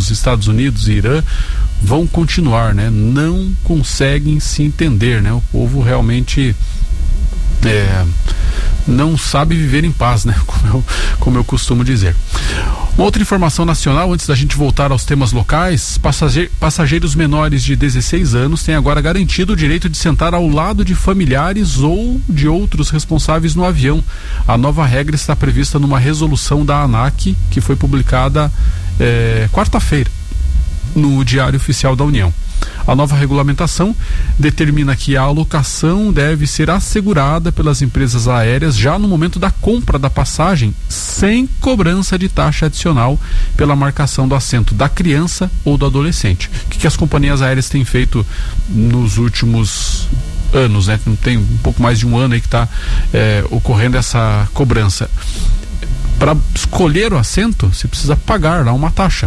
os Estados Unidos e Irã vão continuar, né? Não conseguem se entender, né? O povo realmente não sabe viver em paz, né? Como eu costumo dizer. Uma outra informação nacional, antes da gente voltar aos temas locais: passageiros menores de 16 anos têm agora garantido o direito de sentar ao lado de familiares ou de outros responsáveis no avião. A nova regra está prevista numa resolução da ANAC, que foi publicada quarta-feira no Diário Oficial da União. A nova regulamentação determina que a alocação deve ser assegurada pelas empresas aéreas já no momento da compra da passagem, sem cobrança de taxa adicional pela marcação do assento da criança ou do adolescente. O que as companhias aéreas têm feito nos últimos anos, né? Tem um pouco mais de um ano aí que está ocorrendo essa cobrança. Para escolher o assento, você precisa pagar lá uma taxa.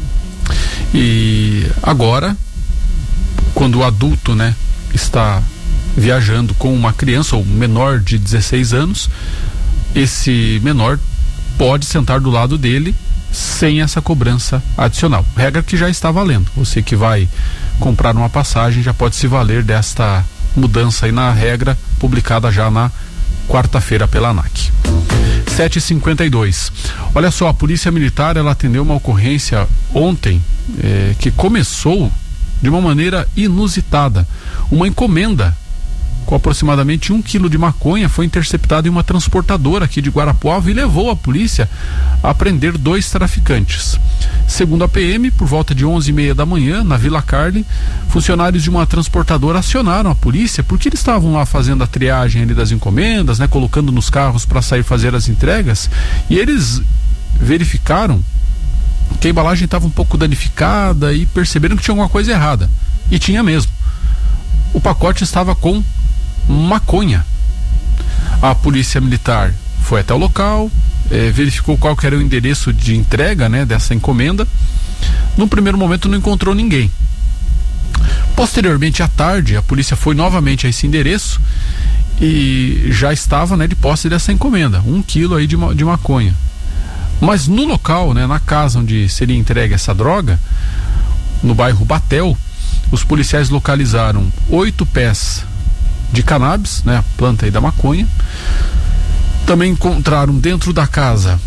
E agora, quando o adulto, né, está viajando com uma criança ou menor de 16 anos, esse menor pode sentar do lado dele sem essa cobrança adicional. Regra que já está valendo. Você que vai comprar uma passagem já pode se valer desta mudança aí na regra, publicada já na quarta-feira pela ANAC. 7h52. Olha só, a Polícia Militar, ela atendeu uma ocorrência ontem que começou de uma maneira inusitada. Uma encomenda com aproximadamente 1 quilo de maconha foi interceptada em uma transportadora aqui de Guarapuava e levou a polícia a prender 2 traficantes. Segundo a PM, por volta de 11h30 da manhã, na Vila Carli, funcionários de uma transportadora acionaram a polícia porque eles estavam lá fazendo a triagem ali das encomendas, né, colocando nos carros para sair fazer as entregas, e eles verificaram que a embalagem estava um pouco danificada e perceberam que tinha alguma coisa errada. E tinha mesmo. O pacote estava com maconha. A Polícia Militar foi até o local, verificou qual que era o endereço de entrega, né, dessa encomenda. No primeiro momento não encontrou ninguém. Posteriormente, à tarde, a polícia foi novamente a esse endereço e já estava, né, de posse dessa encomenda, 1 quilo aí de maconha. Mas no local, né, na casa onde seria entregue essa droga, no bairro Batel, os policiais localizaram 8 pés de cannabis, né, a planta aí da maconha. Também encontraram dentro da casa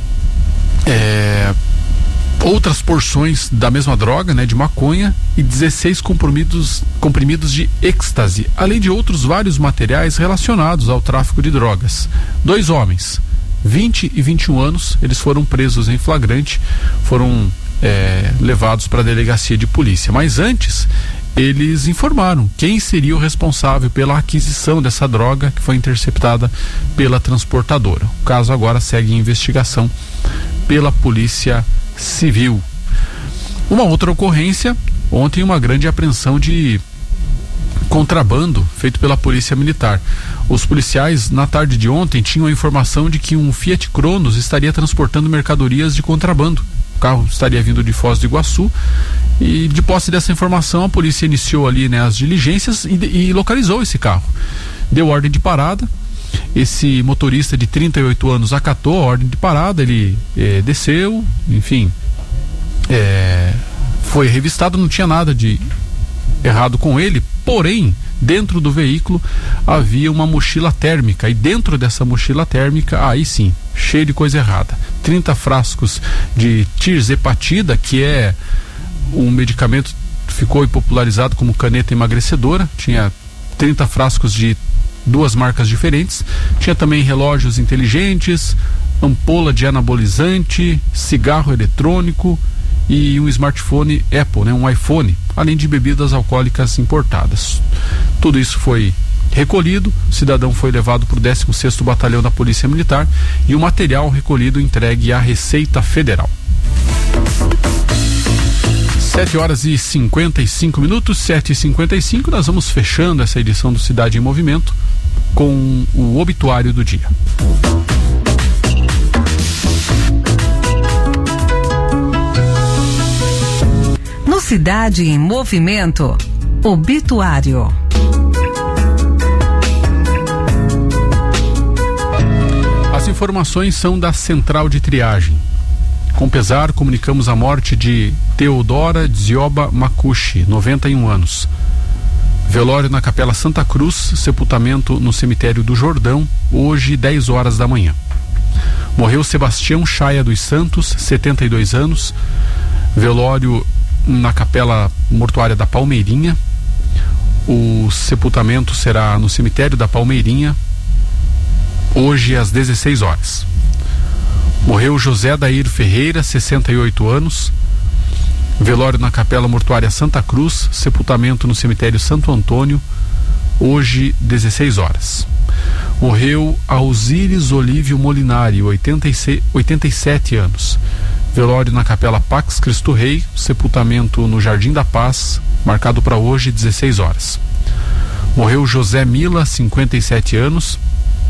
outras porções da mesma droga, né, de maconha, e 16 comprimidos de êxtase, além de outros vários materiais relacionados ao tráfico de drogas. 2 homens, 20 e 21 anos, eles foram presos em flagrante, foram levados para a delegacia de polícia. Mas antes, eles informaram quem seria o responsável pela aquisição dessa droga que foi interceptada pela transportadora. O caso agora segue em investigação pela Polícia Civil. Uma outra ocorrência, ontem, uma grande apreensão de contrabando feito pela Polícia Militar. Os policiais, na tarde de ontem, tinham a informação de que um Fiat Cronos estaria transportando mercadorias de contrabando. O carro estaria vindo de Foz do Iguaçu e, de posse dessa informação, a polícia iniciou ali, né, as diligências e localizou esse carro. Deu ordem de parada. Esse motorista de 38 anos acatou a ordem de parada, ele desceu, enfim, foi revistado, não tinha nada de errado com ele, porém, dentro do veículo havia uma mochila térmica, e dentro dessa mochila térmica, aí sim, cheio de coisa errada. 30 frascos de tirzepatida, que é um medicamento que ficou popularizado como caneta emagrecedora. Tinha 30 frascos de 2 marcas diferentes. Tinha também relógios inteligentes, ampola de anabolizante, cigarro eletrônico e um smartphone Apple, né, um iPhone, além de bebidas alcoólicas importadas. Tudo isso foi recolhido, o cidadão foi levado para o 16º Batalhão da Polícia Militar e o material recolhido entregue à Receita Federal. 7h55, 7h55, nós vamos fechando essa edição do Cidade em Movimento com o obituário do dia. No Cidade em Movimento, obituário. As informações são da Central de Triagem. Com pesar, comunicamos a morte de Teodora Dzioba Makushi, 91 anos. Velório na Capela Santa Cruz, sepultamento no cemitério do Jordão, hoje 10 horas da manhã. Morreu Sebastião Chaia dos Santos, 72 anos. Velório na Capela Mortuária da Palmeirinha. O sepultamento será no cemitério da Palmeirinha, hoje às 16 horas. Morreu José Daír Ferreira, 68 anos. Velório na Capela Mortuária Santa Cruz, sepultamento no cemitério Santo Antônio, hoje 16 horas. Morreu Alzires Olívio Molinari, 87 anos. Velório na Capela Pax Cristo Rei, sepultamento no Jardim da Paz, marcado para hoje 16 horas. Morreu José Mila, 57 anos.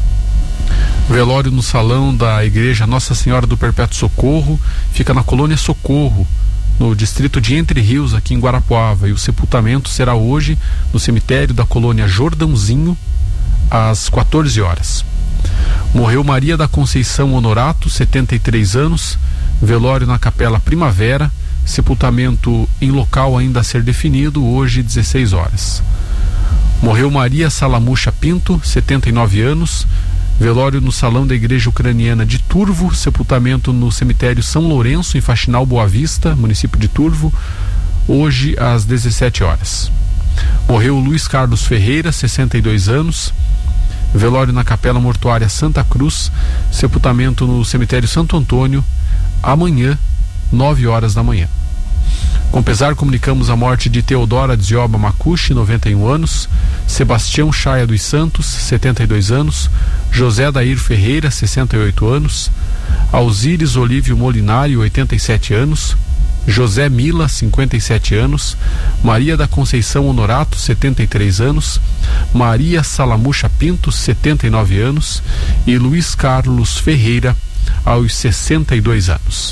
Velório no salão da Igreja Nossa Senhora do Perpétuo Socorro, fica na Colônia Socorro, no distrito de Entre Rios, aqui em Guarapuava, e o sepultamento será hoje no cemitério da Colônia Jordãozinho, às 14 horas. Morreu Maria da Conceição Honorato, 73 anos. Velório na Capela Primavera, sepultamento em local ainda a ser definido, hoje 16 horas. Morreu Maria Salamucha Pinto, 79 anos. Velório no salão da Igreja Ucraniana de Turvo, sepultamento no cemitério São Lourenço, em Faxinal Boa Vista, município de Turvo, hoje às 17 horas. Morreu Luiz Carlos Ferreira, 62 anos. Velório na Capela Mortuária Santa Cruz, sepultamento no cemitério Santo Antônio, amanhã, 9 horas da manhã. Com pesar, comunicamos a morte de Teodora Dzioba Makushi, 91 anos, Sebastião Chaia dos Santos, 72 anos, José Daír Ferreira, 68 anos, Alzires Olívio Molinari, 87 anos, José Mila, 57 anos, Maria da Conceição Honorato, 73 anos, Maria Salamucha Pinto, 79 anos e Luiz Carlos Ferreira, aos 62 anos.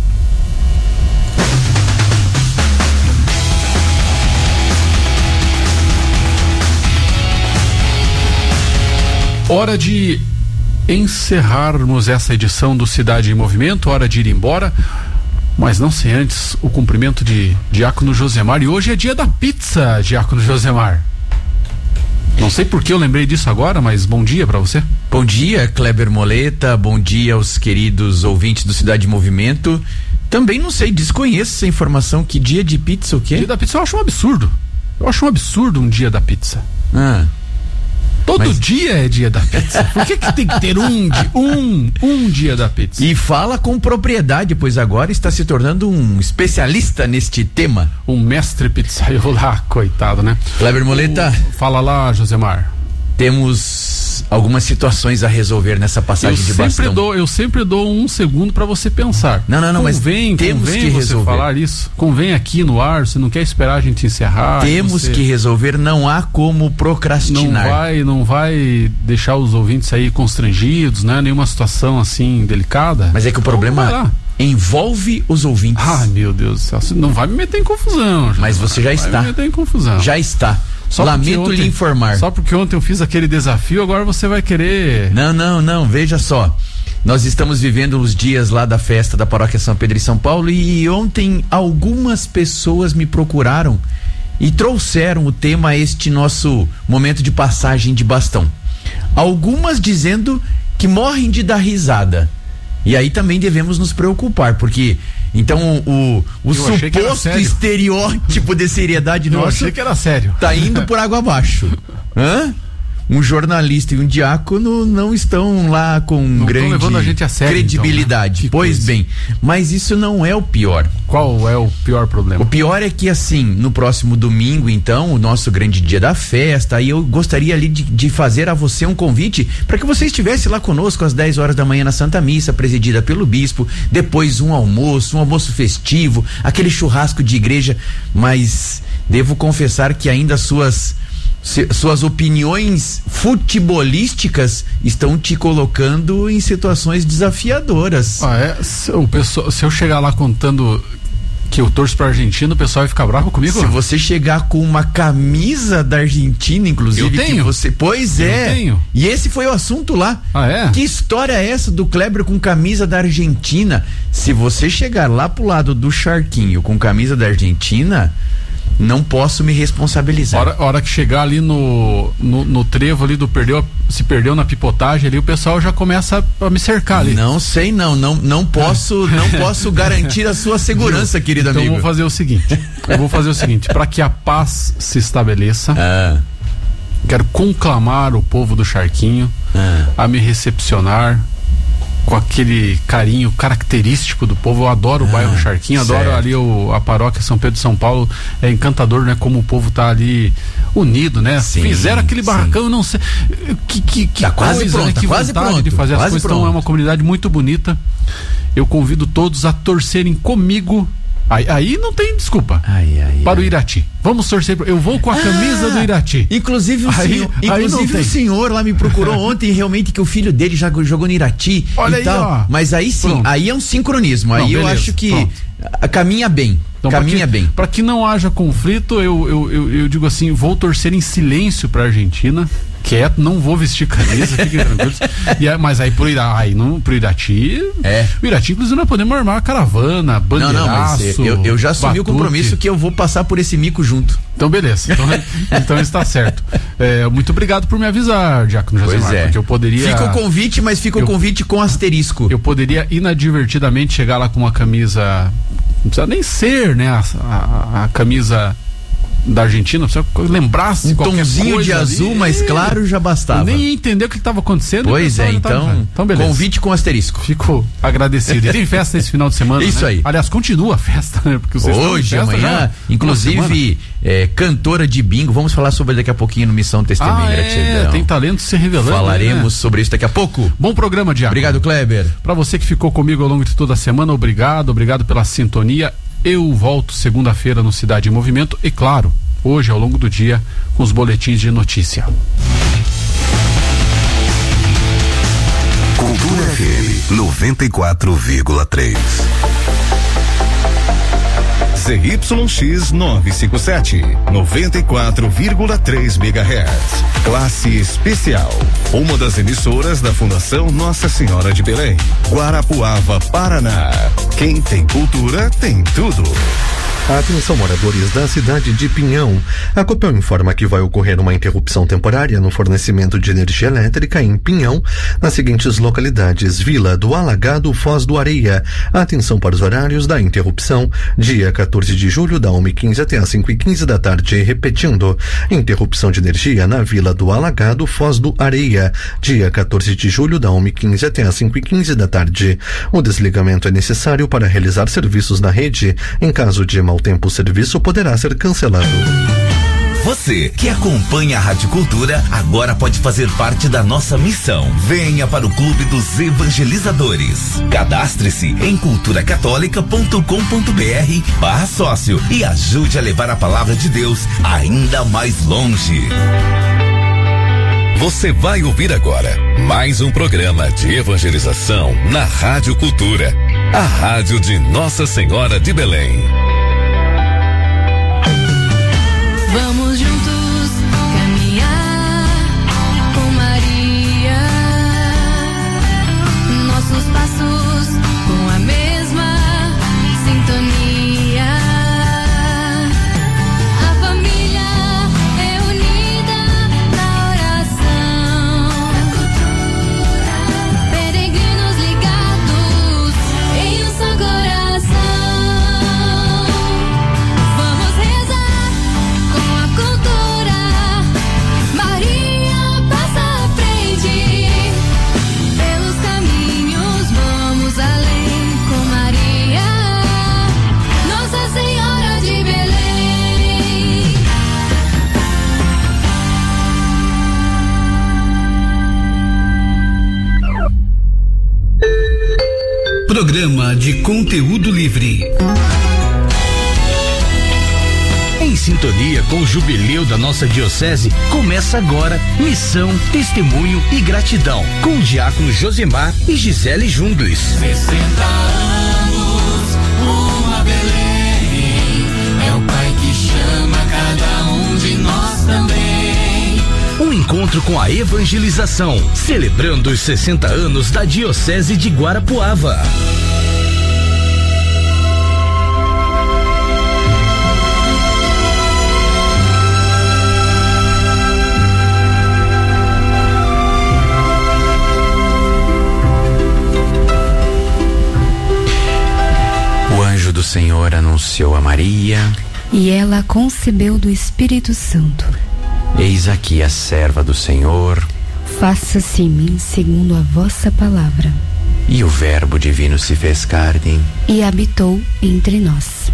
Hora de encerrarmos essa edição do Cidade em Movimento, hora de ir embora, mas não sem antes o cumprimento de Diácono Josemar. E hoje é dia da pizza, Diácono Josemar. Não sei por que eu lembrei disso agora, mas bom dia pra você. Bom dia, Kleber Moleta, bom dia aos queridos ouvintes do Cidade em Movimento. Também não sei, desconheço essa informação, que dia de pizza o quê? Dia da pizza eu acho um absurdo. Eu acho um absurdo um dia da pizza. Todo dia é dia da pizza. Por que tem que ter um dia da pizza? E fala com propriedade, pois agora está se tornando um especialista neste tema. Um mestre pizzaiolo lá, coitado, né? Kleber Moleta. Fala lá, Josemar. Temos algumas situações a resolver nessa passagem de bastão. Eu sempre dou um segundo para você pensar. Não, mas temos que resolver. Falar isso. Convém aqui no ar, você não quer esperar a gente encerrar. Temos que resolver, não há como procrastinar. Não vai deixar os ouvintes aí constrangidos, né? Nenhuma situação assim delicada. Mas é que o problema envolve os ouvintes. Ah, meu Deus do céu, você não vai me meter em confusão. Mas você já está. Me meter em confusão. Já está. Lamento lhe informar. Só porque ontem eu fiz aquele desafio, agora você vai querer... Não, veja só. Nós estamos vivendo os dias lá da festa da Paróquia São Pedro em São Paulo e ontem algumas pessoas me procuraram e trouxeram o tema a este nosso momento de passagem de bastão. Algumas dizendo que morrem de dar risada. E aí também devemos nos preocupar, porque... Então o suposto estereótipo de seriedade nossa, eu achei que era sério. Tá indo por água abaixo. Um jornalista e um diácono não estão lá com grande levando a gente a sério, credibilidade. Então, né? Pois bem, mas isso não é o pior. Qual é o pior problema? O pior é que assim, no próximo domingo, então, o nosso grande dia da festa, aí eu gostaria ali de fazer a você um convite para que você estivesse lá conosco às 10 horas da manhã na Santa Missa, presidida pelo bispo, depois um almoço festivo, aquele churrasco de igreja, mas devo confessar que ainda suas opiniões futebolísticas estão te colocando em situações desafiadoras. Se eu chegar lá contando Que eu torço pra Argentina, o pessoal vai ficar bravo comigo? Se você chegar com uma camisa da Argentina, inclusive, eu tenho. Pois é. Eu tenho. E esse foi o assunto lá. Ah, é? Que história é essa do Kleber com camisa da Argentina? Se você chegar lá pro lado do Charquinho com camisa da Argentina, não posso me responsabilizar. Hora que chegar ali no trevo ali se perdeu na pipotagem ali, o pessoal já começa a me cercar ali. Não sei não posso garantir a sua segurança, querido amigo. Então eu vou fazer o seguinte, para que a paz se estabeleça, quero conclamar o povo do Charquinho a me recepcionar com aquele carinho característico do povo. Eu adoro o bairro Charquinho, adoro ali a paróquia São Pedro de São Paulo, é encantador, né? Como o povo tá ali unido, né? Sim, fizeram aquele barracão, não sei que tá quase pronto, né? Que quase vontade pronto, de fazer as coisas. Pronto. Então é uma comunidade muito bonita. Eu convido todos a torcerem comigo. Aí não tem desculpa. Para o Irati. Vamos torcer. Eu vou com a camisa do Irati. Inclusive o senhor lá me procurou ontem, realmente, que o filho dele já jogou no Irati. Olha e aí, tal. ó. Mas aí sim, aí é um sincronismo. Aí eu acho que caminha bem. Então, caminha bem. Para que não haja conflito, eu digo assim, vou torcer em silêncio para a Argentina. Quieto, não vou vestir camisa, fiquem tranquilos. Mas aí pro Irati, o Irati, inclusive, nós podemos armar caravana, bandeiraço. Mas eu já assumi o compromisso que eu vou passar por esse mico junto. Então, beleza. Então está certo. Muito obrado por me avisar, Diácono Josemar. Pois é. Porque eu poderia... Fica o convite, mas fica o convite com asterisco. Eu poderia inadvertidamente chegar lá com uma camisa... Não precisa nem ser, né? A camisa da Argentina, precisa lembrar-se um qualquer tomzinho coisa de azul ali, mais claro já bastava. Eu nem ia entender o que estava acontecendo. Pois é, então beleza. Convite com asterisco. Fico agradecido. E tem festa esse final de semana, Isso, né? Aí. Aliás, continua a festa, né? Porque hoje, amanhã, inclusive cantora de bingo, vamos falar sobre daqui a pouquinho no Missão Testemunho e Gratidão. Tem talento se revelando. Falaremos sobre isso daqui a pouco. Bom programa, Diácono. Obrigado, Kleber. Para você que ficou comigo ao longo de toda a semana, obrigado pela sintonia. Eu volto segunda-feira no Cidade em Movimento e, claro, hoje ao longo do dia com os boletins de notícia. Cultura FM 94,3. ZYX 957, 94,3 MHz. Classe especial. Uma das emissoras da Fundação Nossa Senhora de Belém. Guarapuava, Paraná. Quem tem cultura tem tudo. Atenção, moradores da cidade de Pinhão. A Copel informa que vai ocorrer uma interrupção temporária no fornecimento de energia elétrica em Pinhão, nas seguintes localidades: Vila do Alagado, Foz do Areia. Atenção para os horários da interrupção: dia 14 de julho, da 1h15 até as 5h15 da tarde. Repetindo, interrupção de energia na Vila do Alagado, Foz do Areia, dia 14 de julho, da 1h15 até as 5h15 da tarde. O desligamento é necessário para realizar serviços na rede. Em caso de mau tempo, o serviço poderá ser cancelado. Você que acompanha a Rádio Cultura agora pode fazer parte da nossa missão. Venha para o Clube dos Evangelizadores. Cadastre-se em culturacatólica.com.br/sócio e ajude a levar a palavra de Deus ainda mais longe. Você vai ouvir agora mais um programa de evangelização na Rádio Cultura, a rádio de Nossa Senhora de Belém. Vamos juntos caminhar com Maria, nossos passos com a mesma sintonia. A família é unida na oração, peregrinos ligados em um só coração. Vamos rezar com a cultura, Maria passa à frente, pelos caminhos vamos além com Maria, Nossa Senhora de Belém. Programa de conteúdo livre. Em sintonia com o jubileu da nossa diocese, começa agora Missão, Testemunho e Gratidão, com o diácono Josemar e Gisele Jungles. 60 anos, uma Belém. a evangelização, celebrando os 60 anos da Diocese de Guarapuava. O anjo do Senhor anunciou a Maria, e ela concebeu do Espírito Santo. Eis aqui a serva do Senhor. Faça-se em mim segundo a vossa palavra. E o Verbo divino se fez carne e habitou entre nós.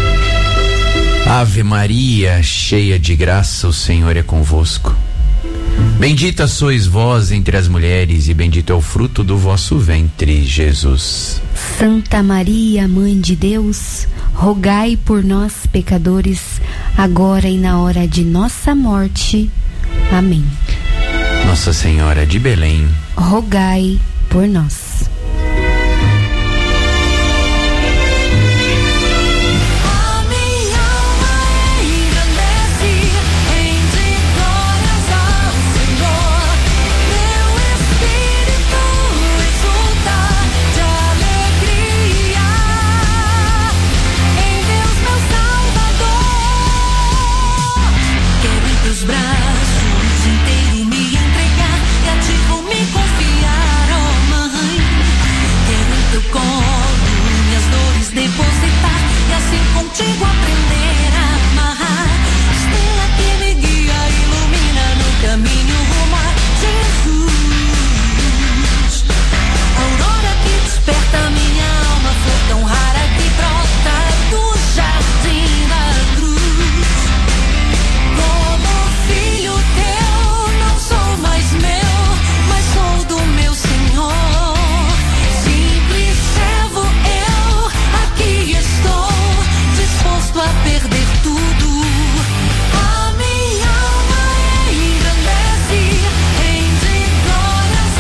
Ave Maria, cheia de graça, o Senhor é convosco. Bendita sois vós entre as mulheres, e bendito é o fruto do vosso ventre, Jesus. Santa Maria, Mãe de Deus, rogai por nós, pecadores, agora e na hora de nossa morte. Amém. Nossa Senhora de Belém, rogai por nós. Contigo aprender a amarrar, estrela que me guia, ilumina no caminho rumo a Jesus. Aurora que desperta minha alma, flor tão rara que brota do jardim da cruz. Como filho teu, não sou mais meu, mas sou do meu Senhor. Simples servo eu, aqui estou, disposto a perder tudo. A minha alma engrandece, rende glórias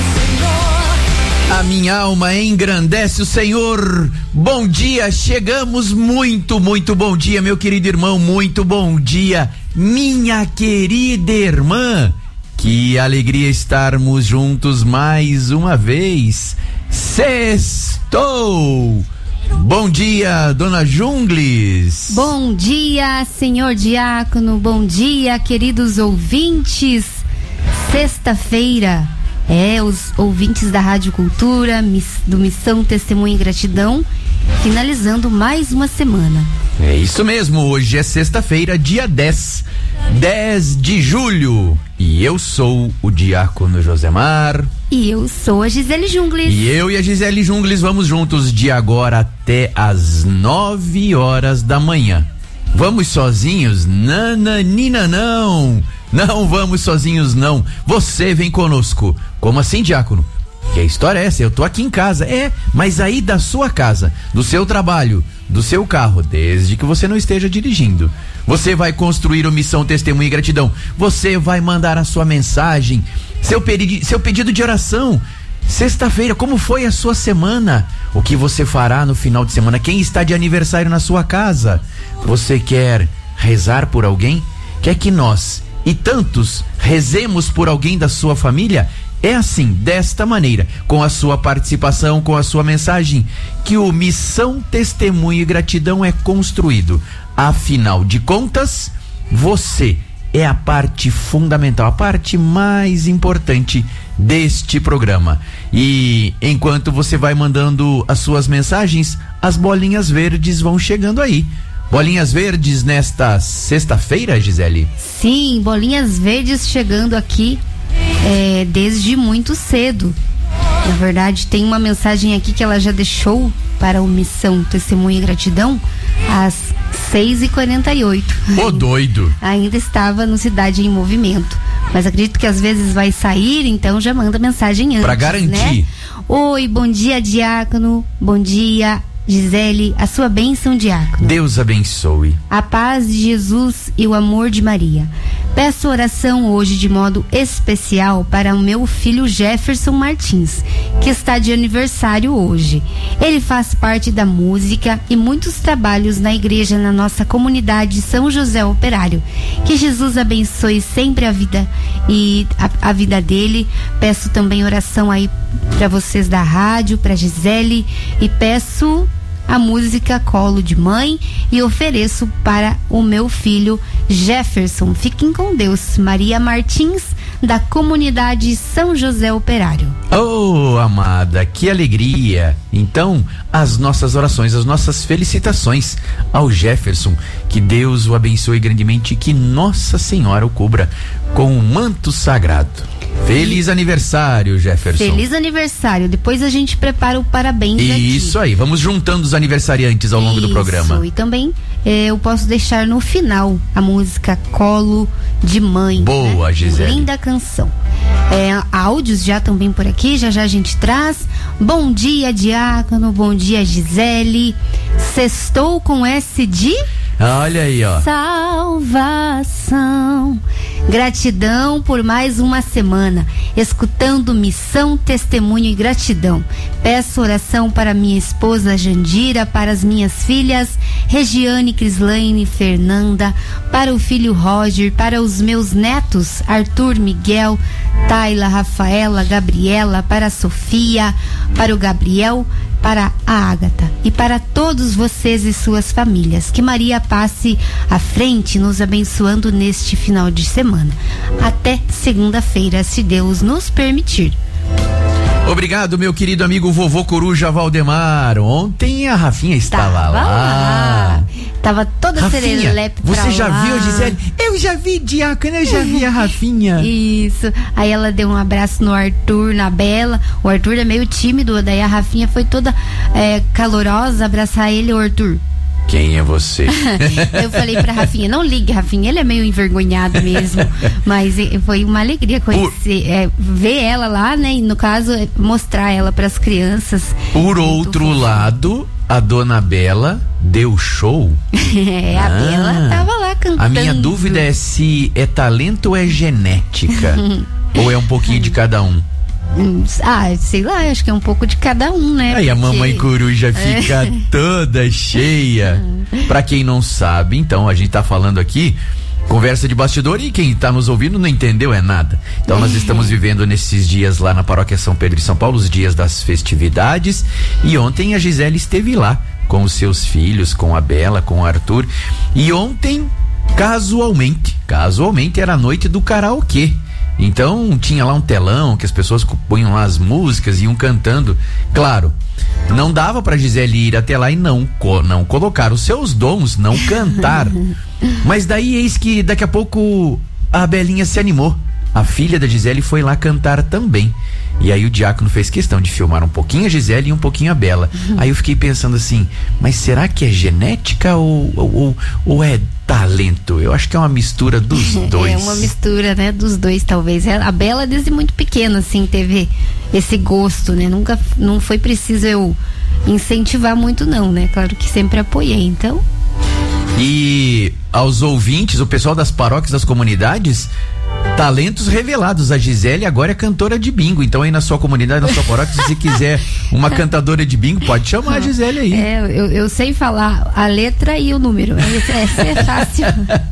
ao Senhor. A minha alma engrandece o Senhor. Bom dia, chegamos, muito bom dia, meu querido irmão, muito bom dia, minha querida irmã. Que alegria estarmos juntos mais uma vez. Sextou! Bom dia, dona Jungles. Bom dia, senhor diácono. Bom dia, queridos ouvintes. Sexta-feira, os ouvintes da Rádio Cultura, do Missão Testemunho e Gratidão, finalizando mais uma semana. É isso mesmo, hoje é sexta-feira, dia 10 de julho. E eu sou o diácono Josemar. E eu sou a Gisele Jungles. E eu e a Gisele Jungles vamos juntos de agora até às 9 horas da manhã. Vamos sozinhos? Nananina, não. Não vamos sozinhos, não. Você vem conosco. Como assim, diácono? Que a história é essa? Eu tô aqui em casa. Mas aí da sua casa, do seu trabalho, do seu carro, desde que você não esteja dirigindo. Você vai construir o Missão Testemunho e Gratidão. Você vai mandar a sua mensagem, seu pedido de oração. Sexta-feira, como foi a sua semana? O que você fará no final de semana? Quem está de aniversário na sua casa? Você quer rezar por alguém? Quer que nós e tantos rezemos por alguém da sua família? É assim, desta maneira, com a sua participação, com a sua mensagem, que o Missão Testemunho e Gratidão é construído. Afinal de contas, você é a parte fundamental, a parte mais importante deste programa. E enquanto você vai mandando as suas mensagens, as bolinhas verdes vão chegando aí. Bolinhas verdes nesta sexta-feira, Gisele? Sim, bolinhas verdes chegando aqui desde muito cedo. Na verdade, tem uma mensagem aqui que ela já deixou para o Missão Testemunho e Gratidão às 6h48. Ô, doido! Ainda estava no Cidade em Movimento. Mas acredito que às vezes vai sair, então já manda mensagem antes, pra garantir, né? Oi, bom dia, diácono. Bom dia, Gisele. A sua bênção, diácono. Deus abençoe. A paz de Jesus e o amor de Maria. Peço oração hoje de modo especial para o meu filho Jefferson Martins, que está de aniversário hoje. Ele faz parte da música e muitos trabalhos na igreja na nossa comunidade São José Operário. Que Jesus abençoe sempre a vida e a vida dele. Peço também oração aí para vocês da rádio, para Gisele, e peço a música Colo de Mãe e ofereço para o meu filho Jefferson. Fiquem com Deus. Maria Martins, da comunidade São José Operário. Oh, amada, que alegria! Então, as nossas orações, as nossas felicitações ao Jefferson, que Deus o abençoe grandemente e que Nossa Senhora o cubra com um manto sagrado. Feliz aniversário, Jefferson. Feliz aniversário. Depois a gente prepara o parabéns aqui. Isso aí, vamos juntando os aniversariantes ao longo do programa. E também eu posso deixar no final a música Colo de Mãe. Boa, né? Gisele. Linda canção. Áudios já também por aqui, já a gente traz. Bom dia, Diácono, bom dia, Gisele. Sextou com S de... Olha aí, ó. Salvação. Gratidão por mais uma semana, escutando missão, testemunho e gratidão. Peço oração para minha esposa Jandira, para as minhas filhas Regiane, Crislaine, Fernanda, para o filho Roger, para os meus netos Arthur, Miguel, Tayla, Rafaela, Gabriela, para a Sofia, para o Gabriel, para a Ágata e para todos vocês e suas famílias. Que Maria passe à frente, nos abençoando neste final de semana. Até segunda-feira, se Deus nos permitir. Obrigado, meu querido amigo vovô Coruja Valdemar. Ontem a Rafinha estava lá. Tava toda serelepe pra lá. Você já viu, Gisele? Eu já vi, Diácono, eu já vi a Rafinha. Isso. Aí ela deu um abraço no Arthur, na Bela. O Arthur é meio tímido, daí a Rafinha foi toda calorosa abraçar ele. O Arthur, quem é você? Eu falei pra Rafinha, não ligue, Rafinha, ele é meio envergonhado mesmo, mas foi uma alegria conhecer, ver ela lá, né, e no caso, mostrar ela pras crianças. Por outro lado, a dona Bela deu show. A Bela tava lá cantando. A minha dúvida é se é talento ou é genética, ou é um pouquinho de cada um. Sei lá, acho que é um pouco de cada um, né? Aí a mamãe coruja fica toda cheia. Pra quem não sabe, então, a gente tá falando aqui conversa de bastidor e quem tá nos ouvindo não entendeu nada. Então nós estamos vivendo nesses dias lá na Paróquia São Pedro e São Paulo, os dias das festividades, e ontem a Gisele esteve lá com os seus filhos, com a Bela, com o Arthur, e ontem, casualmente era a noite do karaokê. Então tinha lá um telão que as pessoas punham lá as músicas e iam cantando. Claro, não dava pra Gisele ir até lá e não colocar os seus dons, não cantar. Mas daí eis que daqui a pouco a Belinha se animou. A filha da Gisele foi lá cantar também. E aí o diácono fez questão de filmar um pouquinho a Gisele e um pouquinho a Bela. Aí eu fiquei pensando assim, mas será que é genética ou é talento? Eu acho que é uma mistura dos dois. É uma mistura, né, dos dois, talvez. A Bela, desde muito pequena, assim, teve esse gosto, né? Não foi preciso eu incentivar muito, não, né? Claro que sempre apoiei, então. E aos ouvintes, o pessoal das paróquias, das comunidades, talentos revelados. A Gisele agora é cantora de bingo. Então aí na sua comunidade, na sua paróquia, se você quiser uma cantadora de bingo, pode chamar a Gisele aí. Eu sei falar a letra e o número. Essa é fácil.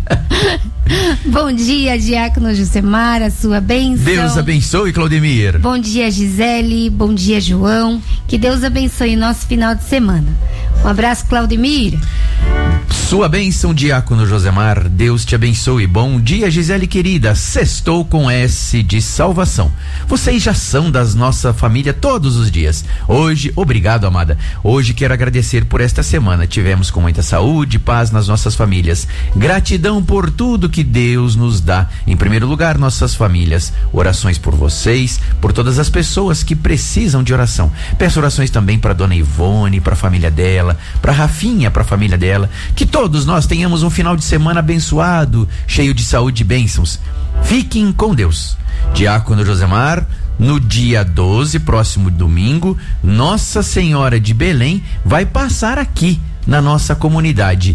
Bom dia, Diácono Josemar, a sua bênção. Deus abençoe, Claudemir. Bom dia, Gisele. Bom dia, João. Que Deus abençoe nosso final de semana. Um abraço, Claudemir. Sua bênção, Diácono Josemar, Deus te abençoe. Bom dia, Gisele querida, sextou com S de salvação. Vocês já são da nossa família todos os dias. Hoje, obrigado, amada. Hoje quero agradecer por esta semana. Tivemos com muita saúde e paz nas nossas famílias. Gratidão por tudo que Deus nos dá. Em primeiro lugar, nossas famílias. Orações por vocês, por todas as pessoas que precisam de oração. Peço orações também para dona Ivone, para a família dela, para Rafinha, para a família dela. Que todos nós tenhamos um final de semana abençoado, cheio de saúde e bênçãos. Fiquem com Deus. Diácono Josemar, no dia 12, próximo domingo, Nossa Senhora de Belém vai passar aqui na nossa comunidade.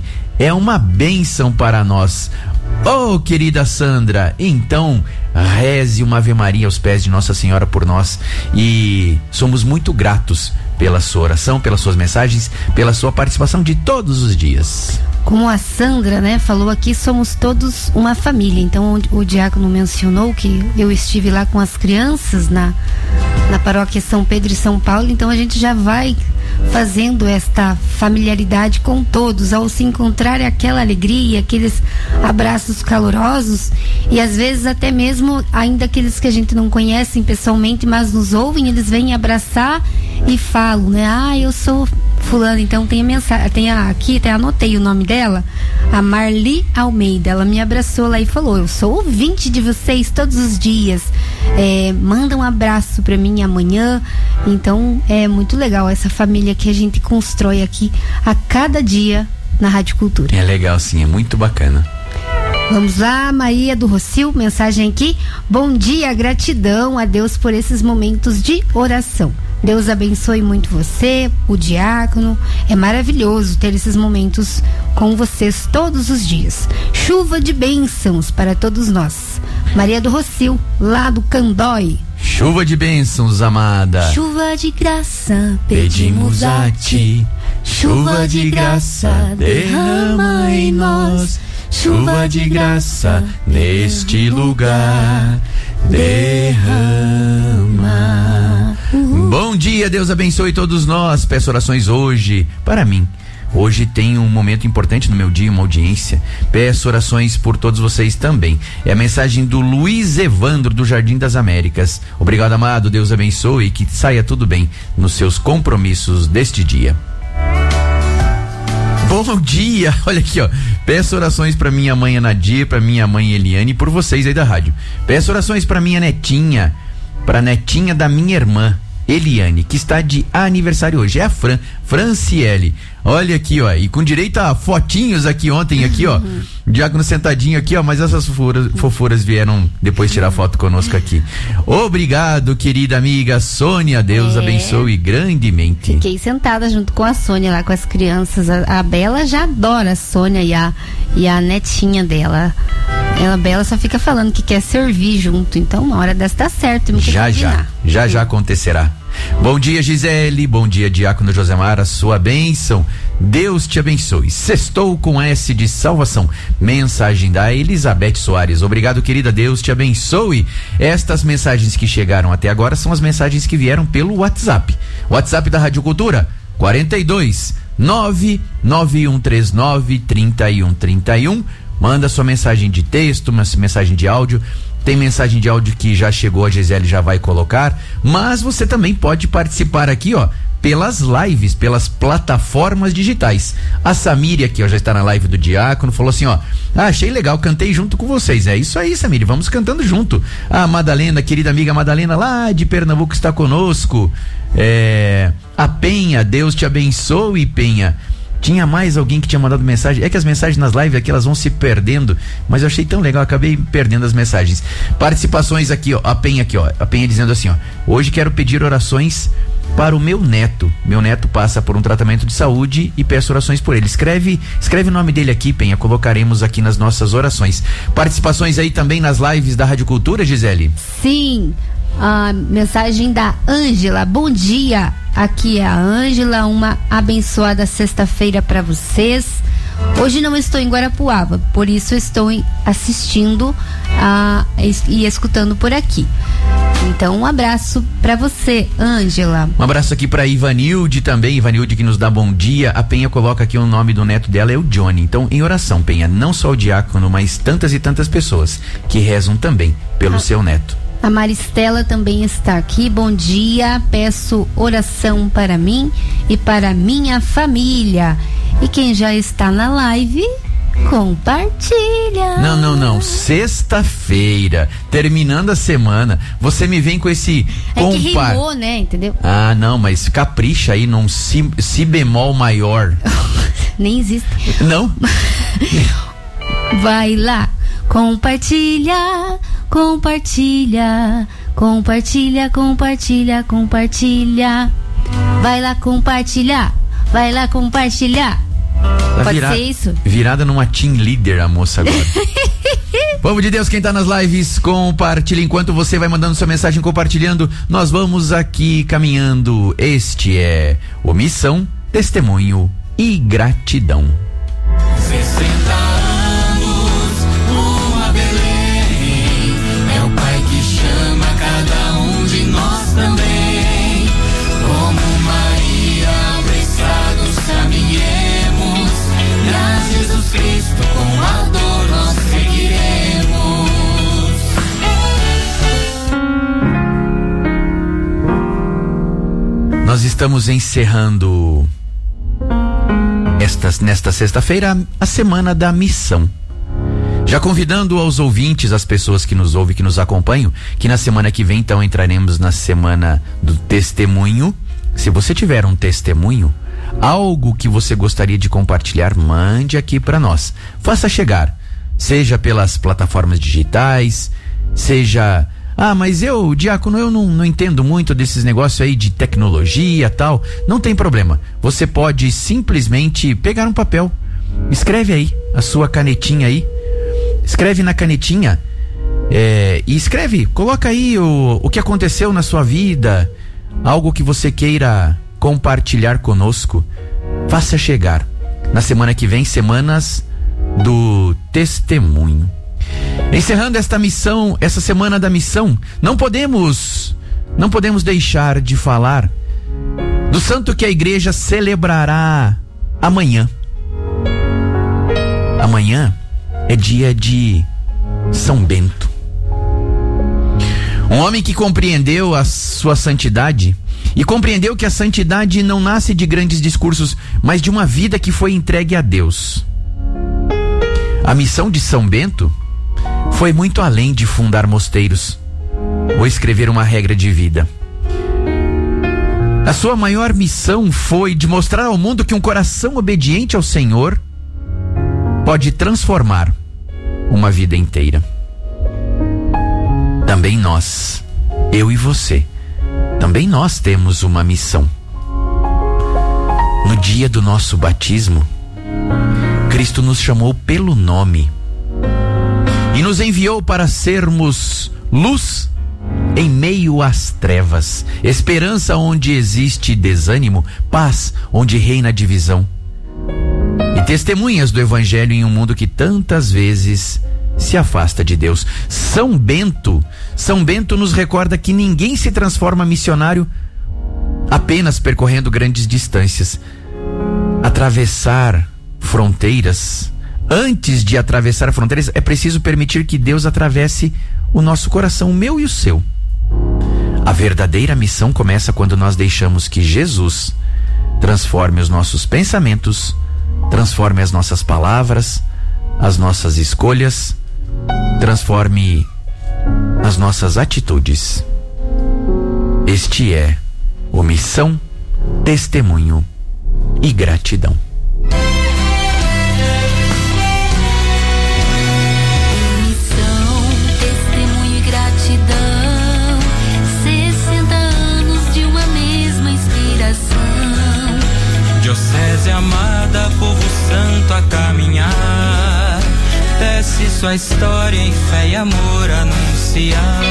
é uma bênção para nós. Oh, querida Sandra, então reze uma Ave Maria aos pés de Nossa Senhora por nós, e somos muito gratos pela sua oração, pelas suas mensagens, pela sua participação de todos os dias. Como a Sandra, né, falou aqui, somos todos uma família. Então o diácono mencionou que eu estive lá com as crianças na paróquia São Pedro e São Paulo, então a gente já vai fazendo esta familiaridade com todos, ao se encontrar aquela alegria, aqueles abraços calorosos, e às vezes até mesmo ainda aqueles que a gente não conhece pessoalmente, mas nos ouvem, eles vêm abraçar e falam, né? Ah, eu sou fulano. Então tem a mensagem, aqui até anotei o nome dela, a Marli Almeida. Ela me abraçou lá e falou: eu sou ouvinte de vocês todos os dias, manda um abraço pra mim amanhã. Então é muito legal essa família que a gente constrói aqui a cada dia na Rádio Cultura. É legal, sim, é muito bacana. Vamos lá, Maria do Rocio, mensagem aqui: bom dia, gratidão a Deus por esses momentos de oração. Deus abençoe muito você, o diácono. É maravilhoso ter esses momentos com vocês todos os dias. Chuva de bênçãos para todos nós. Maria do Rocio, lá do Candói. Chuva de bênçãos, amada. Chuva de graça pedimos a ti. Chuva de graça derrama em nós. Chuva de graça neste lugar derrama. Bom dia, Deus abençoe todos nós. Peço orações hoje para mim. Hoje tem um momento importante no meu dia, uma audiência. Peço orações por todos vocês também. É a mensagem do Luiz Evandro, do Jardim das Américas. Obrigado, amado. Deus abençoe e que saia tudo bem nos seus compromissos deste dia. Bom dia, olha aqui, ó. Peço orações para minha mãe Nadir, para minha mãe Eliane e por vocês aí da rádio. Peço orações para minha netinha, para netinha da minha irmã Eliane, que está de aniversário hoje. É a Franciele. Olha aqui, ó, e com direito a fotinhos aqui ontem, aqui, ó. Diácono sentadinho aqui, ó, mas essas fofuras vieram depois tirar foto conosco aqui. Obrigado, querida amiga Sônia, Deus abençoe grandemente. Fiquei sentada junto com a Sônia lá com as crianças. A Bela já adora a Sônia e a netinha dela. A Bela só fica falando que quer servir junto, então uma hora dessa tá certo. Já acontecerá. Bom dia, Gisele. Bom dia, diácono Josemar, a sua bênção. Deus te abençoe. Sextou com S de salvação. Mensagem da Elizabeth Soares. Obrigado, querida. Deus te abençoe. Estas mensagens que chegaram até agora são as mensagens que vieram pelo WhatsApp. WhatsApp da Rádio Cultura, 42 99139 3131. Manda sua mensagem de texto, uma mensagem de áudio. Tem mensagem de áudio que já chegou, a Gisele já vai colocar, mas você também pode participar aqui, ó, pelas lives, pelas plataformas digitais. A Samiri aqui, ó, já está na live do diácono, falou assim, ó: achei legal, cantei junto com vocês. É isso aí, Samiri, vamos cantando junto. A Madalena, querida amiga Madalena, lá de Pernambuco, está conosco. A Penha, Deus te abençoe, Penha. Tinha mais alguém que tinha mandado mensagem. É que as mensagens nas lives aqui, elas vão se perdendo, mas eu achei tão legal, acabei perdendo as mensagens. Participações aqui, ó, a Penha aqui, ó, a Penha dizendo assim, ó: hoje quero pedir orações para o meu neto. Meu neto passa por um tratamento de saúde e peço orações por ele. Escreve o nome dele aqui, Penha, colocaremos aqui nas nossas orações. Participações aí também nas lives da Rádio Cultura, Gisele? Sim, a mensagem da Ângela. Bom dia, aqui é a Ângela, uma abençoada sexta-feira para vocês. Hoje não estou em Guarapuava, por isso estou assistindo e escutando por aqui. Então um abraço para você, Ângela. Um abraço aqui para Ivanilde também, Ivanilde que nos dá bom dia. A Penha coloca aqui o nome do neto dela, é o Johnny. Então em oração, Penha, não só o diácono, mas tantas e tantas pessoas que rezam também pelo seu neto. A Maristela também está aqui. Bom dia, peço oração para mim e para minha família. E quem já está na live, compartilha. Não, sexta-feira, terminando a semana, você me vem com esse que rimou, né, entendeu? Ah, não, mas capricha aí num si bemol maior. Nem existe. Não? Vai lá, compartilha. Compartilha. Vai lá compartilhar. Pode ser isso? Virada numa team leader a moça agora. Povo de Deus, quem tá nas lives, compartilha. Enquanto você vai mandando sua mensagem, compartilhando, nós vamos aqui caminhando. Este é o Missão, Testemunho e Gratidão. 60 anos, uma Belém. É o Pai que chama cada um de nós também. Como Maria, apressados caminhemos. E a Jesus Cristo com a dor nós seguiremos. Nós estamos encerrando nesta sexta-feira a semana da missão. Já convidando aos ouvintes, as pessoas que nos ouvem, que nos acompanham, que na semana que vem então entraremos na semana do testemunho. Se você tiver um testemunho, algo que você gostaria de compartilhar, mande aqui para nós. Faça chegar, seja pelas plataformas digitais, seja... mas diácono, eu não entendo muito desses negócios aí de tecnologia e tal. Não tem problema. Você pode simplesmente pegar um papel, escreve aí a sua canetinha aí, escreve na canetinha e escreve, coloca aí o que aconteceu na sua vida, algo que você queira compartilhar conosco. Faça chegar. Na semana que vem, semanas do testemunho. Encerrando esta missão, essa semana da missão, não podemos deixar de falar do santo que a igreja celebrará amanhã. Amanhã é dia de São Bento. Um homem que compreendeu a sua santidade e compreendeu que a santidade não nasce de grandes discursos, mas de uma vida que foi entregue a Deus. A missão de São Bento foi muito além de fundar mosteiros ou escrever uma regra de vida. A sua maior missão foi de mostrar ao mundo que um coração obediente ao Senhor pode transformar uma vida inteira. Também nós, eu e você, também nós temos uma missão. No dia do nosso batismo, Cristo nos chamou pelo nome e nos enviou para sermos luz em meio às trevas, esperança onde existe desânimo, paz onde reina divisão, e testemunhas do Evangelho em um mundo que tantas vezes se afasta de Deus. São Bento nos recorda que ninguém se transforma missionário apenas percorrendo grandes distâncias. Atravessar fronteiras, antes de atravessar fronteiras, é preciso permitir que Deus atravesse o nosso coração, o meu e o seu. A verdadeira missão começa quando nós deixamos que Jesus transforme os nossos pensamentos, transforme as nossas palavras, as nossas escolhas, transforme as nossas atitudes. Este é o Missão, Testemunho e Gratidão. Diocese amada, povo santo a caminhar, desce sua história em fé e amor anunciar.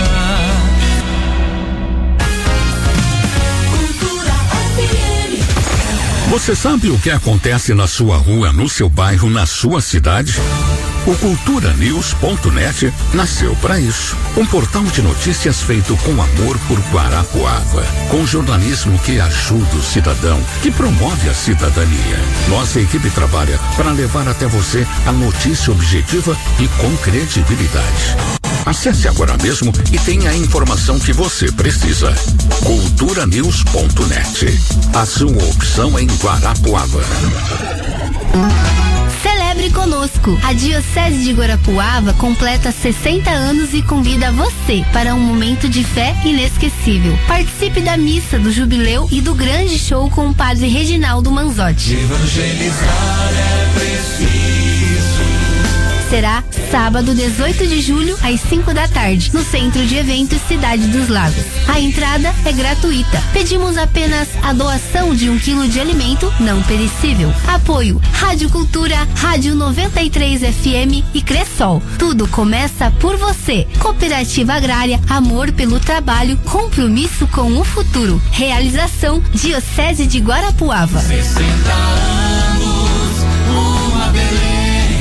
Cultura FM. Você sabe o que acontece na sua rua, no seu bairro, na sua cidade? O CulturaNews.net nasceu para isso. Um portal de notícias feito com amor por Guarapuava, com jornalismo que ajuda o cidadão, que promove a cidadania. Nossa equipe trabalha para levar até você a notícia objetiva e com credibilidade. Acesse agora mesmo e tenha a informação que você precisa. CulturaNews.net. A sua opção em Guarapuava. Celebre conosco. A Diocese de Guarapuava completa 60 anos e convida você para um momento de fé inesquecível. Participe da missa do jubileu e do grande show com o padre Reginaldo Manzotti. Evangelizar é preciso. Será sábado 18 de julho às 5 da tarde, no Centro de Eventos Cidade dos Lagos. A entrada é gratuita. Pedimos apenas a doação de 1 quilo de alimento não perecível. Apoio Rádio Cultura, Rádio 93 FM e Cressol. Tudo começa por você. Cooperativa Agrária, amor pelo trabalho, compromisso com o futuro. Realização Diocese de Guarapuava. 60 anos, uma Belém.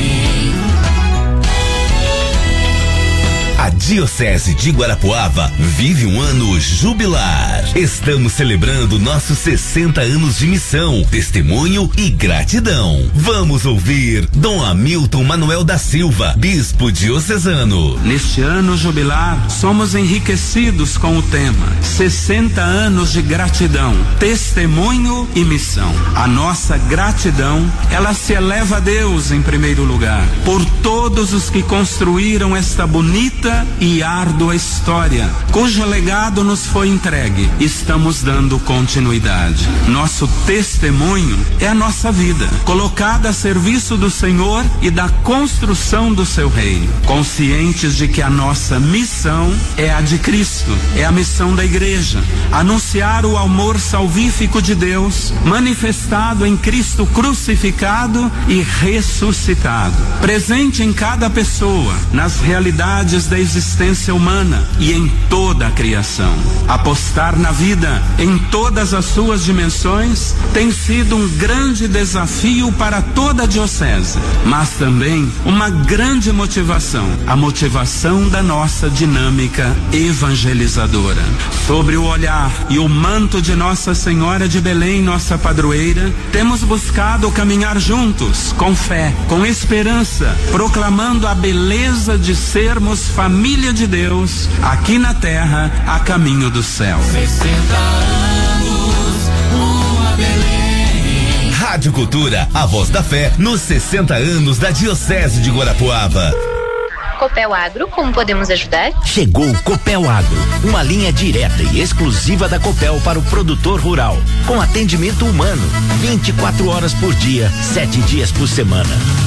A Diocese de Guarapuava vive um ano jubilar. Estamos celebrando nossos 60 anos de missão, testemunho e gratidão. Vamos ouvir Dom Hamilton Manuel da Silva, bispo diocesano. Neste ano jubilar, somos enriquecidos com o tema 60 anos de gratidão, testemunho e missão. A nossa gratidão, ela se eleva a Deus em primeiro lugar, por todos os que construíram esta bonita e árdua história, cujo legado nos foi entregue. Estamos dando continuidade. Nosso testemunho é a nossa vida, colocada a serviço do Senhor e da construção do seu reino, conscientes de que a nossa missão é a de Cristo, é a missão da igreja, anunciar o amor salvífico de Deus, manifestado em Cristo crucificado e ressuscitado, presente em cada pessoa, nas realidades da existência humana e em toda a criação. Apostar na vida em todas as suas dimensões tem sido um grande desafio para toda a diocese, mas também uma grande motivação, a motivação da nossa dinâmica evangelizadora. Sobre o olhar e o manto de Nossa Senhora de Belém, nossa padroeira, temos buscado caminhar juntos, com fé, com esperança, proclamando a beleza de sermos família de Deus, aqui na terra, a caminho do céu. 60 anos, uma Belém. Rádio Cultura, a voz da fé, nos 60 anos da Diocese de Guarapuava. Copel Agro, como podemos ajudar? Chegou o Copel Agro, uma linha direta e exclusiva da Copel para o produtor rural, com atendimento humano, 24 horas por dia, 7 dias por semana.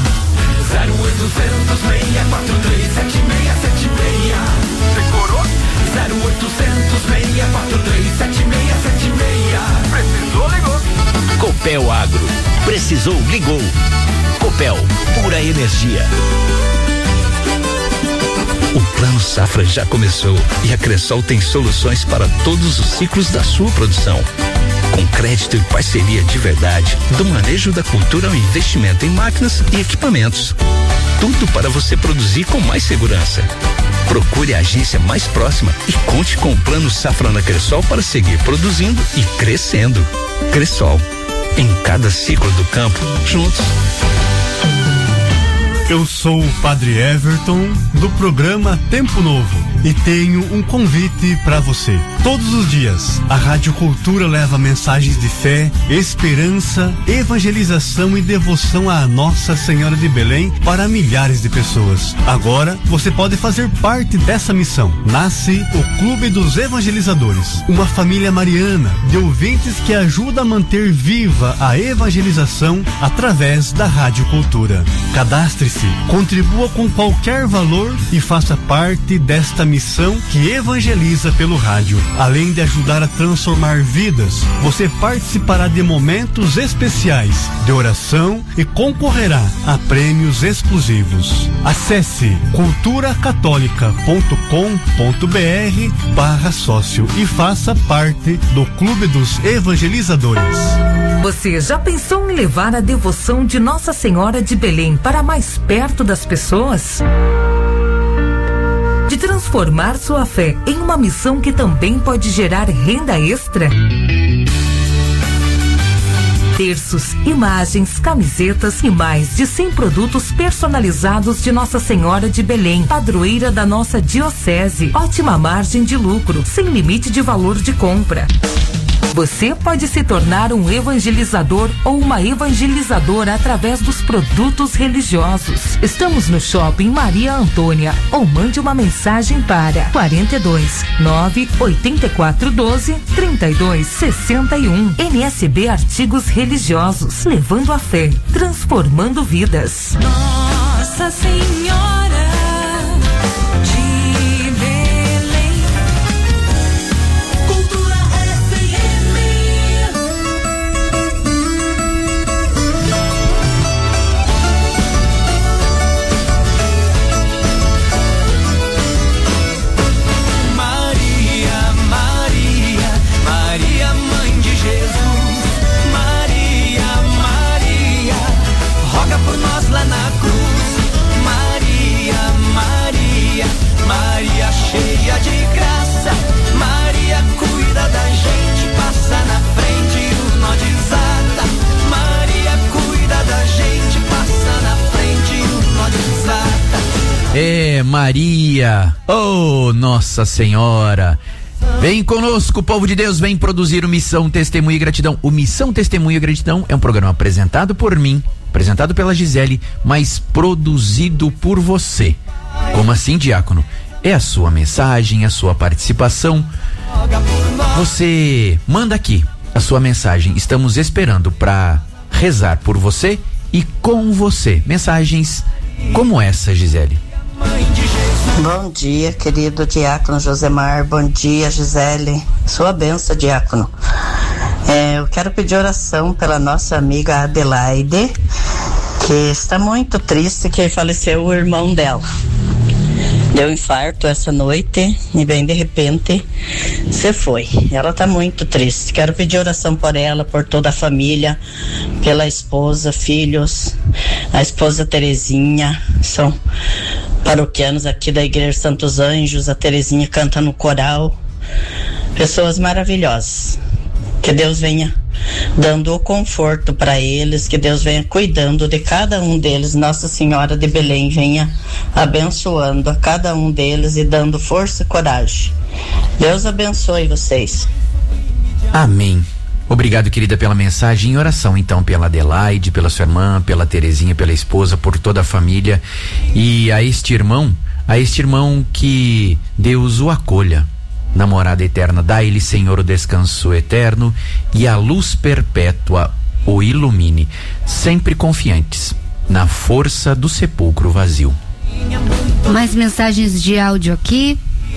0800 643 7676. Decorou? 0800 643 7676. Precisou, ligou. Copel Agro. Precisou, ligou. Copel, pura energia. O Plano Safra já começou e a Cressol tem soluções para todos os ciclos da sua produção. Com crédito e parceria de verdade, do manejo da cultura ao investimento em máquinas e equipamentos. Tudo para você produzir com mais segurança. Procure a agência mais próxima e conte com o Plano Safra na Cressol para seguir produzindo e crescendo. Cressol, em cada ciclo do campo, juntos. Eu sou o Padre Everton, do programa Tempo Novo, e tenho um convite para você. Todos os dias, a Rádio Cultura leva mensagens de fé, esperança, evangelização e devoção à Nossa Senhora de Belém para milhares de pessoas. Agora, você pode fazer parte dessa missão. Nasce o Clube dos Evangelizadores, uma família mariana de ouvintes que ajuda a manter viva a evangelização através da Rádio Cultura. Cadastre-se, contribua com qualquer valor e faça parte desta missão que evangeliza pelo rádio. Além de ajudar a transformar vidas, você participará de momentos especiais de oração e concorrerá a prêmios exclusivos. Acesse culturacatólica.com.br/sócio e faça parte do Clube dos Evangelizadores. Você já pensou em levar a devoção de Nossa Senhora de Belém para mais perto das pessoas? De transformar sua fé em uma missão que também pode gerar renda extra? Terços, imagens, camisetas e mais de 100 produtos personalizados de Nossa Senhora de Belém, padroeira da nossa diocese. Ótima margem de lucro, sem limite de valor de compra. Você pode se tornar um evangelizador ou uma evangelizadora através dos produtos religiosos. Estamos no Shopping Maria Antônia, ou mande uma mensagem para 42 984 12 32 61. NSB Artigos Religiosos, levando a fé, transformando vidas. Nós Nossa Senhora de Belém. Cultura FM. Maria, Maria, Maria, mãe de Jesus. Maria, Maria, roga por nós lá na cruz. Maria, Maria, Maria cheia de graça. Maria cuida da gente, passa na frente e o nó desata. Maria cuida da gente, passa na frente e o nó desata. É Maria, oh Nossa Senhora. Vem conosco, povo de Deus, vem produzir o Missão Testemunho e Gratidão. O Missão Testemunho e Gratidão é um programa apresentado por mim, apresentado pela Gisele, mas produzido por você. Como assim, diácono? É a sua mensagem, a sua participação. Você manda aqui a sua mensagem. Estamos esperando para rezar por você e com você. Mensagens como essa, Gisele. Bom dia, querido diácono Josemar. Bom dia, Gisele. Sua benção, diácono. Eu quero pedir oração pela nossa amiga Adelaide, que está muito triste que faleceu o irmão dela. Deu infarto essa noite e bem de repente você foi. Ela está muito triste. Quero pedir oração por ela, por toda a família, pela esposa, filhos, a esposa Terezinha, são paroquianos aqui da Igreja Santos Anjos. A Terezinha canta no coral. Pessoas maravilhosas. Que Deus venha dando o conforto para eles, que Deus venha cuidando de cada um deles. Nossa Senhora de Belém venha abençoando a cada um deles e dando força e coragem. Deus abençoe vocês. Amém. Obrigado, querida, pela mensagem. Em oração, então, pela Adelaide, pela sua irmã, pela Terezinha, pela esposa, por toda a família. E a este irmão que Deus o acolha na morada eterna. Dá-lhe, Senhor, o descanso eterno e a luz perpétua o ilumine, sempre confiantes na força do sepulcro vazio. Mais mensagens de áudio aqui.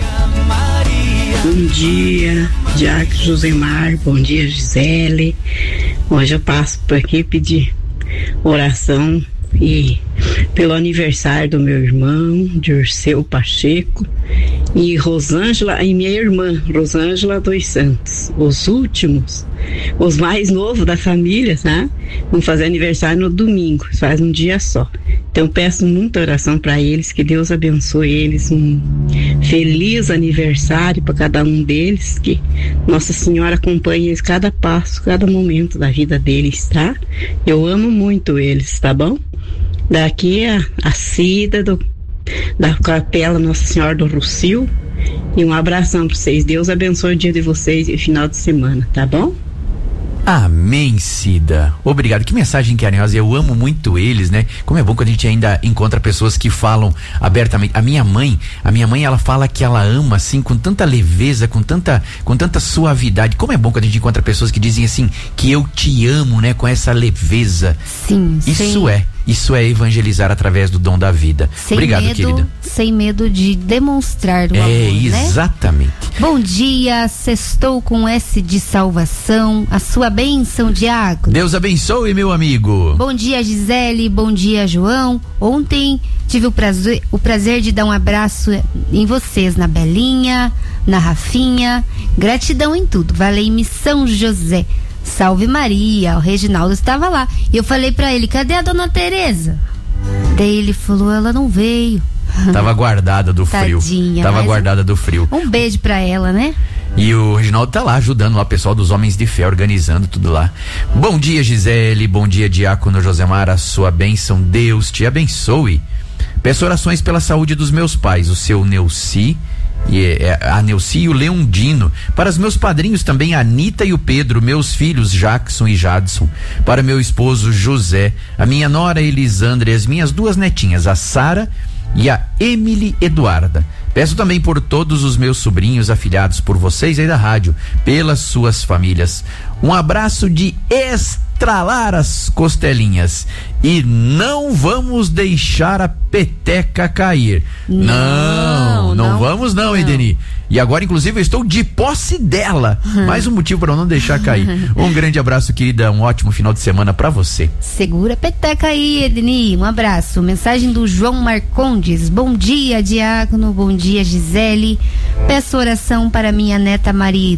Bom dia, diácono Josemar. Bom dia, Gisele. Hoje eu passo por aqui pedir oração e pelo aniversário do meu irmão, Dirceu Pacheco, e Rosângela, e minha irmã, Rosângela dos Santos. Os últimos, os mais novos da família, tá? Vão fazer aniversário no domingo, faz um dia só. Então peço muita oração para eles, que Deus abençoe eles, um feliz aniversário para cada um deles, que Nossa Senhora acompanhe eles cada passo, cada momento da vida deles, tá? Eu amo muito eles, tá bom? Daqui a Cida da Capela Nossa Senhora do Rocio, e um abração para vocês. Deus abençoe o dia de vocês e o final de semana, tá bom? Amém, Cida. Obrigado. Que mensagem carinhosa. Eu amo muito eles, né? Como é bom quando a gente ainda encontra pessoas que falam abertamente. A minha mãe, ela fala que ela ama assim com tanta leveza, com tanta suavidade. Como é bom quando a gente encontra pessoas que dizem assim, que eu te amo, né? Com essa leveza. Sim. Isso é evangelizar através do dom da vida. Obrigado, querida. Sem medo de demonstrar o amor, né? Exatamente. Bom dia, sextou com S de salvação. A sua bênção, diácono. Deus abençoe, meu amigo. Bom dia, Gisele. Bom dia, João. Ontem tive o prazer de dar um abraço em vocês, na Belinha, na Rafinha. Gratidão em tudo. Valei-me São José. Salve Maria. O Reginaldo estava lá. E eu falei pra ele, cadê a dona Tereza? Daí ele falou, ela não veio. Tava guardada do frio. Tadinha. Tava guardada do frio. Um beijo pra ela, né? E o Reginaldo tá lá ajudando lá o pessoal dos Homens de Fé, organizando tudo lá. Bom dia, Gisele. Bom dia, diácono Josemar. A sua bênção, Deus te abençoe. Peço orações pela saúde dos meus pais, o seu Neuci, a Neuci e o Leondino, para os meus padrinhos também, a Anitta e o Pedro, meus filhos Jackson e Jadson, para meu esposo José, a minha nora Elisandra e as minhas duas netinhas, a Sara e a Emily Eduarda. Peço também por todos os meus sobrinhos afilhados por vocês aí da rádio, pelas suas famílias. Um abraço de estralar as costelinhas. E não vamos deixar a peteca cair. Não vamos não, Edeni. E agora, inclusive, eu estou de posse dela. Mais um motivo para eu não deixar cair. Um grande abraço, querida. Um ótimo final de semana para você. Segura a peteca aí, Edni. Um abraço. Mensagem do João Marcondes. Bom dia, Diácono. Bom dia, Gisele. Peço oração para minha neta